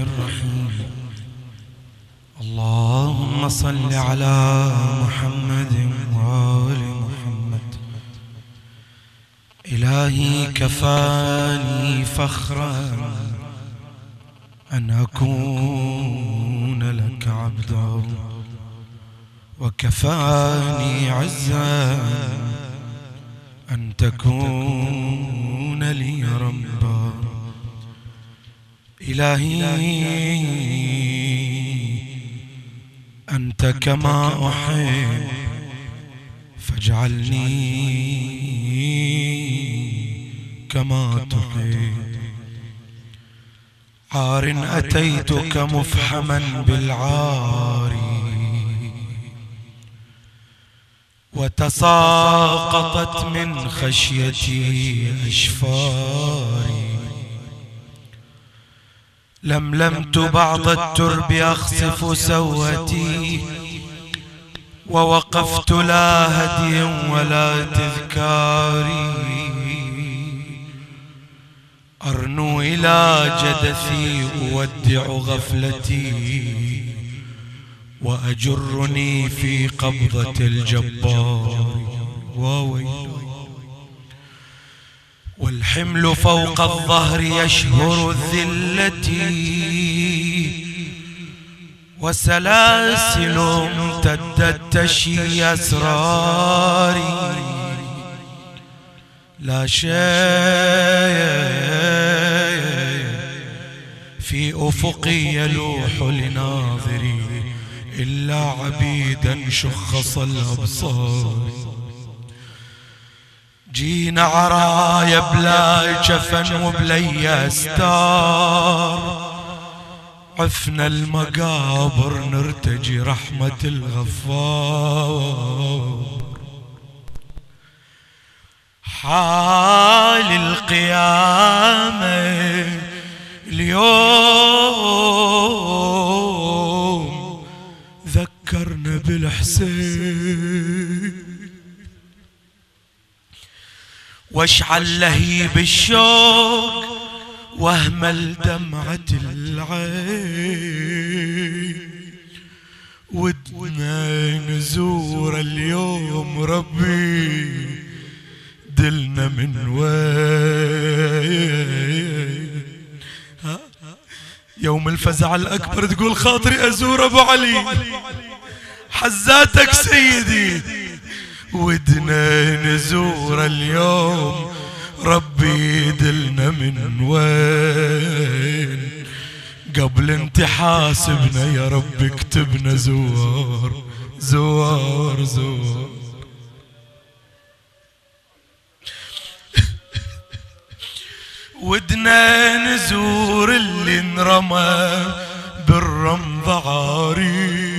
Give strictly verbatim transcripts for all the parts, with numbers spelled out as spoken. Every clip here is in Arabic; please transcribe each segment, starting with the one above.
الرحيم. اللهم صل على محمد وآل محمد. إلهي كفاني فخرا أن أكون لك عبدا، وكفاني عزا أن تكون لي ربا. إلهي أنت كما أحب فاجعلني كما تحب. عار أتيتك مفحما بالعار، وتساقطت من خشيتي أشفاري. لملمت بعض الترب أخسف سوتي، ووقفت لا هدي ولا تذكاري. أرنو إلى جدثي أودع غفلتي، وأجرني في قبضة الجبار. وويل والحمل فوق الظهر يشهر الذلة، وسلاسل امتدت تشي أسراري. لا شيء في أفقي يلوح لناظري إلا عبيدا شخص الأبصار. جينا عرايا بلا جفن وبلي أستار، عفنا المقابر نرتجي رحمة الغفار. حال القيامة اليوم ذكرنا بالحسين، واشعل لهيب الشوق واهمل دمعة العين. ودنا نزور اليوم ربي دلنا من وين. يوم الفزع الأكبر تقول خاطري أزور أبو علي حزاتك سيدي. ودنا نزور اليوم ربي دلنا من وين. قبل انت حاسبنا يا رب اكتبنا زوار زوار زوار. ودنا نزور اللي انرمى بالرمض عاري،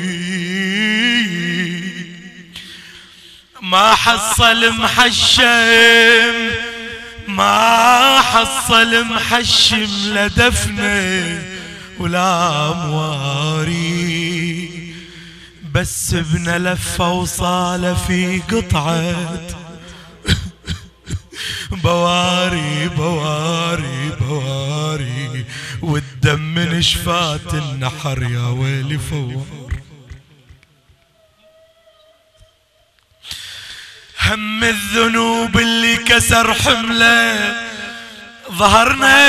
ما حصل محشم ما حصل محشم لدفنه ولا مواري. بس ابن لفه وصال في قطعة بواري بواري بواري، والدم من شفات النحر يا ويلي فوار. هم الذنوب اللي كسر حمله ظهرنا،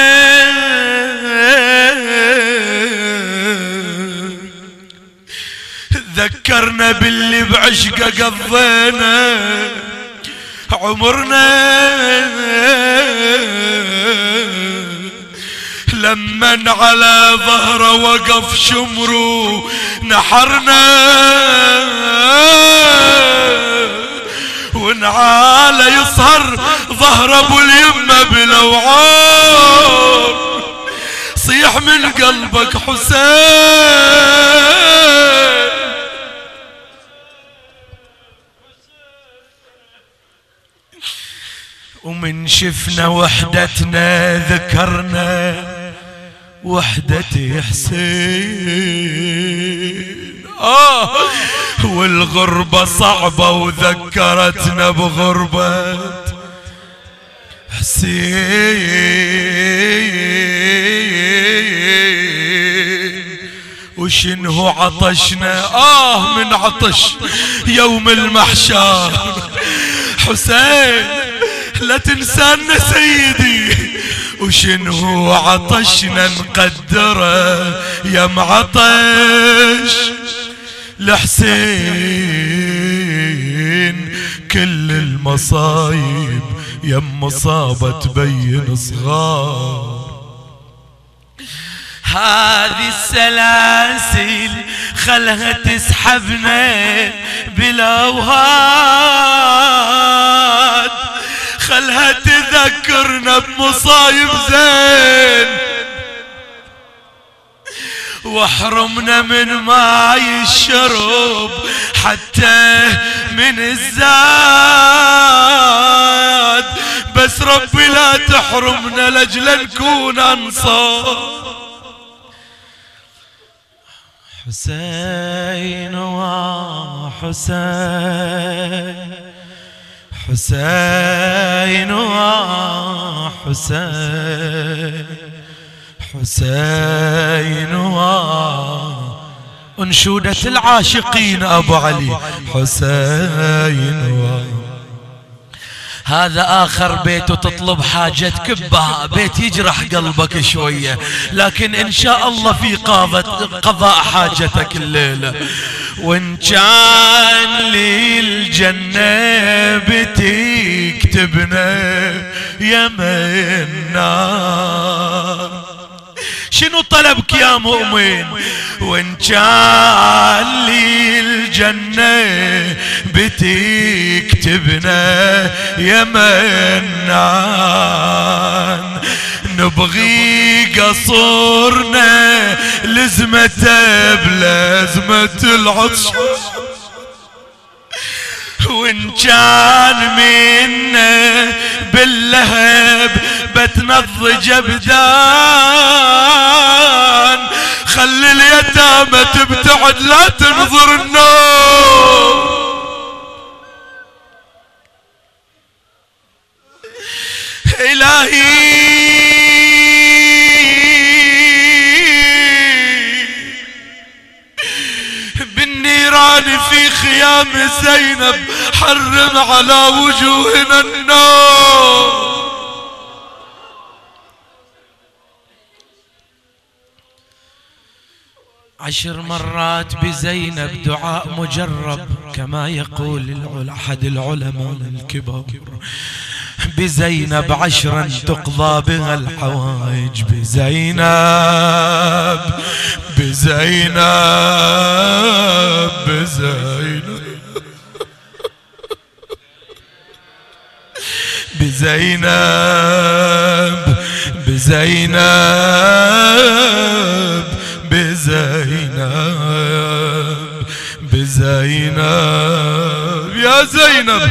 ذكرنا باللي بعشقه قضينا عمرنا. لمن على ظهره وقف شمرو نحرنا، ونعالى يصهر ظهر ابو اليمه بلوعان. صيح من قلبك حسين، ومن شفنا وحدتنا ذكرنا وحدة حسين. آه والغربة صعبة وذكرتنا بغربة حسين. وشنه عطشنا آه من عطش يوم المحشر. حسين لا تنسانا سيدي، وشنه عطشنا نقدره يا معطش لحسين. كل المصايب يم مصابة تبين صغار. هذه السلاسل خلها تسحبنا بالاوهاد، خلها تذكرنا بمصايب زين، واحرمنا من ماي الشرب حتى من الزاد. بس ربي لا تحرمنا لاجل نكون انصار. حسين وحسين، حسين وحسين، حسين وأنشودة العاشقين أبو علي. حسين و هذا آخر بيت وتطلب حاجتك بها، بيت يجرح قلبك شوية، لكن إن شاء الله في قضاء حاجتك الليلة. وإن كان لي الجنة بتكتبنا يمن نار. شنو طلبك يا مؤمن؟ وإن كان لي الجنة بتكتبنا يا منان، نبغي قصورنا لزمته بلازمة العطش. وإن كان منا باللهب بتنضج ابدان، خلي اليتامى تبتعد لا تنظر النوم. إلهي بالنيران في خيام زينب حرم على وجوهنا النار. عشر مرات بزينب دعاء مجرب، كما يقول أحد العلماء الكبار: بزينب عشرا تقضى بها الحوائج، بزينب بزينب بزينب بزينب بزينب بزينب بزينب يا زينب.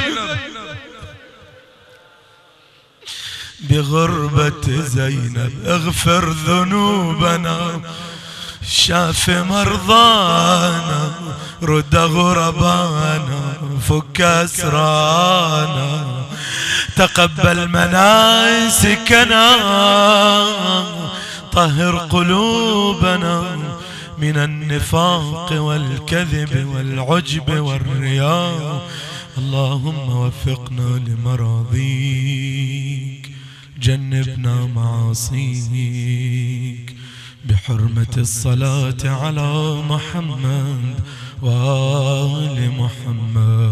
بغربة زينب اغفر ذنوبنا، شاف مرضانا، رد غربانا، فك أسرانا، تقبل مناسكنا، طهر قلوبنا من النفاق والكذب والعجب والرياء. اللهم وفقنا لمراضيك، جنبنا معاصيك، بحرمة الصلاة على محمد وآل محمد.